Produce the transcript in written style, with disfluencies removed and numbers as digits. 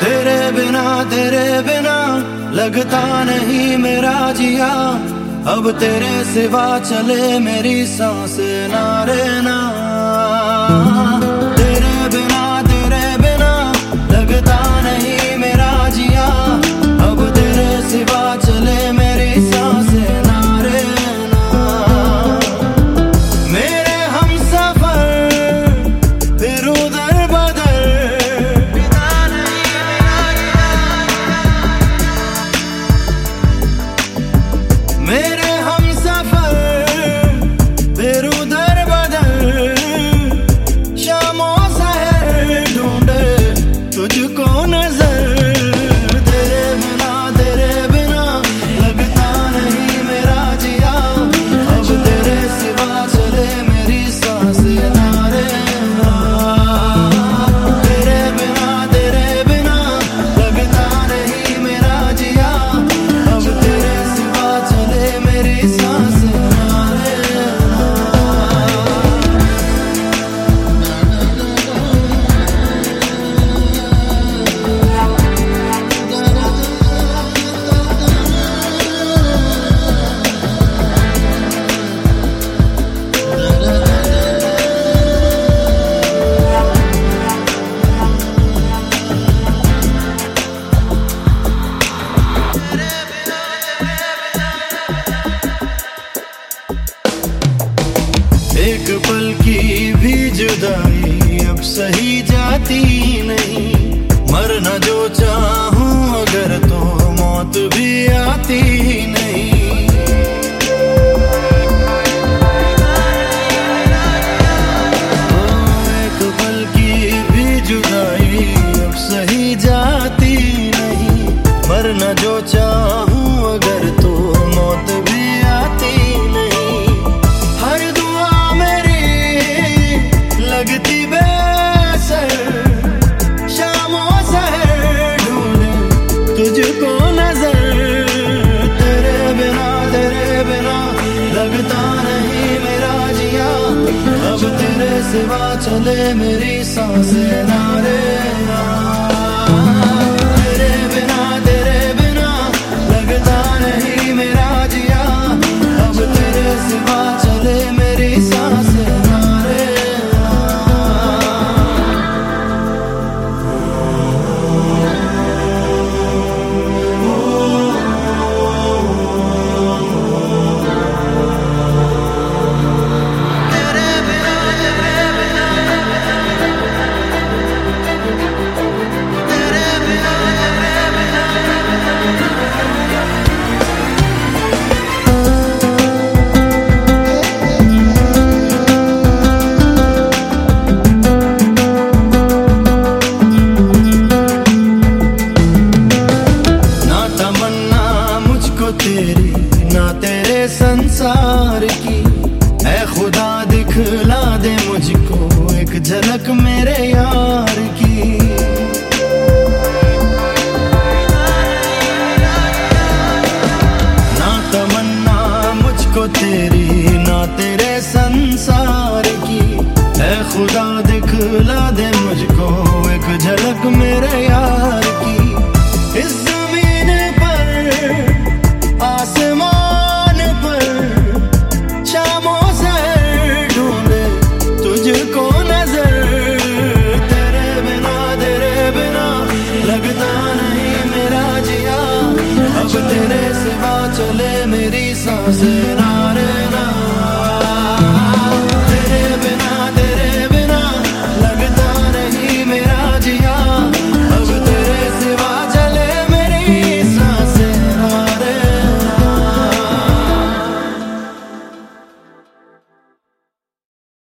तेरे बिना लगता नहीं मेरा जिया। अब तेरे सिवा चले मेरी सांसें ना रे ना। तेरे बिना लगता नहीं मेरा जिया। अब तेरे सिवा चले मेरी सांसें ना रे ना। मेरे हमसफर फिर उधर बदर मेरे हमसफर फिर उधर बदल। शामों सहर ढूंढे तुझको नजर। तेरे बिना लगता नहीं मेरा जिया। अब तेरे सिवा चले मेरी सांसें ना रे ना। तेरे बिना लगता नहीं मेरा जिया। अब तेरे सिवा चले मेरी सांसें ना रे ना। एक पल की भी जुदाई अब सही जाती नहीं। मरना जो चाहूं अगर तो मौत भी आती नहीं। एक पल की भी जुदाई अब सही जाती नहीं। मरना जो चाहूं अगर तो मौत भी आती नहीं। हर दुआ मेरी लगती बेअसर। शामों सहर ढूंढे तुझको नजर। तेरे बिना लगता नहीं मेरा जिया। अब तेरे सिवा चले मेरी सांसें ना रे ना। तेरे बिना लगता नहीं मेरा जिया। अब तेरे सिवा चले मेरी सांसें ना रे ना। तेरी ना तेरे संसार की ऐ खुदा दिखला दे मुझको एक झलक मेरे यार की। ना तमन्ना मुझको तेरी ना तेरे संसार की ऐ खुदा दिखला दे मुझको एक झलक मेरे यार की। इस जमीन पर आसमान पर शामों सहर ढूंढे तुझको नजर। तेरे बिना लगता नहीं मेरा जिया। अब तेरे सिवा चले मेरी सांसें